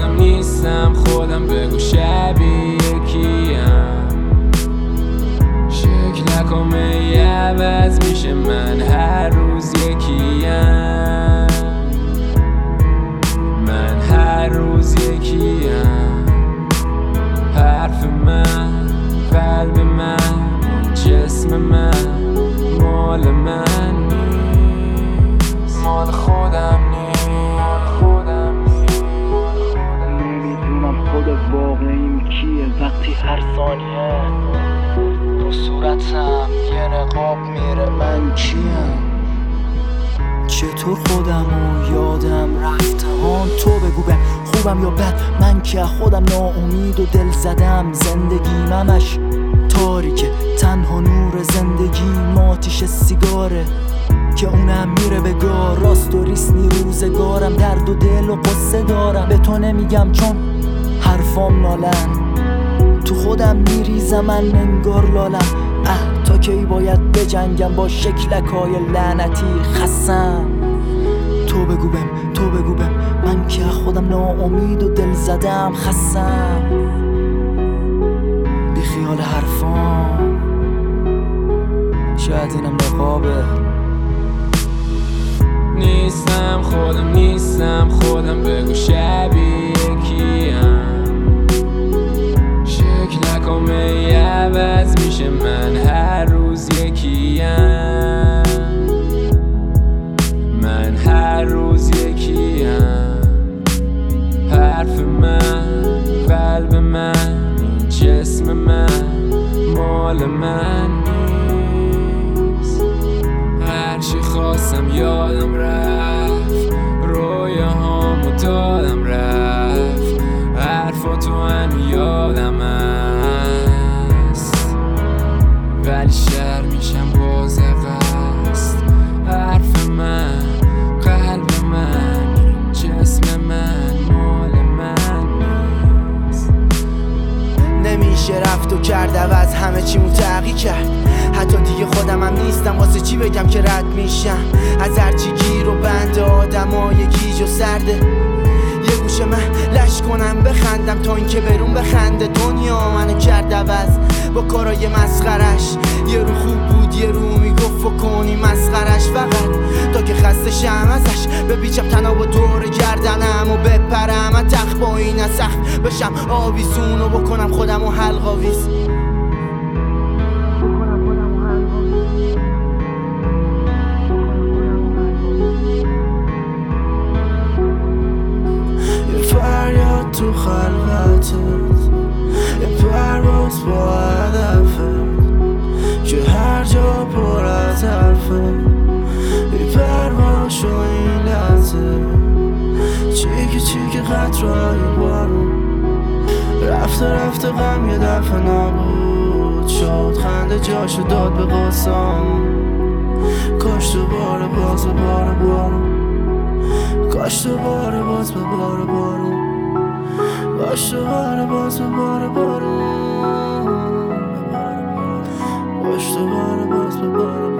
خودم نیستم، خودم بگو شبیه کیم. شکلکم عوض میشه، من هر روز یکیم. من هر روز یکیم. حرف من، قلب من، جسم من مال من نیست، مال خودم نیست. نمیدونم خود واقعیم کیه وقتی هر ثانیه رو صورتم یه نقاب میره من کیم. چطور خودمو یادم رفتم؟ تو بگو به خوبم یا بد، من که خودم ناامید و دل زدم. زندگیم همش تاریکه، تنها نور زندگی آتیش سیگاره که اونم میره به گار. راست و ریست نی روزگارم، درد و دل و قصه دارم. به تو نمیگم چون حرفام نالن، تو خودم میریزم من انگار لالم. تا کی باید بجنگم با شکلکای لعنتی خسم؟ تو بگو بهم من که خودم ناامید و دل زدم خسم. بی خیال حرفام شاید اینم نقابه. نیستم خودم نیستم، خودم بگو شبیه کیم. شکلکم عوض میشه، من هر روز یکیم. من هر روز یکیم. حرف من، قلب من، جسم من مال من نیست. هرچی خواستم یادم رفت، رویاهامو دادم رفت. حرفا تو هنو یادم هست، ولی شر میشم باز قصد. حرف من، قلب من، جسم من مال من نیست. نمیشه رفت و کرد عوض، همه چیمو تغییر کرد. حتی دیگه خودم هم نیستم، واسه چی بگم که رد میشم از هرچی گیر و بند آدمای گیج و سرده. یه گوشه من لش کنم بخندم تا اینکه برون بخنده. دنیا منو کرد عوض با کارای مسخرش. یه رو خوب بود یه رو میگفت فکنی مسخرش، فقط تا که خسته شم ازش بپیچم تنها با دور گردنم و بپرم از تخت با این از سخت بشم آویزون و بکنم خودم و حلق آویز. فریاد تو خلوتت، یه پرواز با هدفت که هر جا پر از حرفه. بی پرواز و این لحظه چیک قطرهای بارون. رفته غم یه دفعه نبود شد، خنده جاشو داد به قصام. کاش دوباره باز به بار بارون، کاش دوباره باز به بار بارون، کاش دوباره باز به بار بارون، کاش دوباره باز به بار بارون.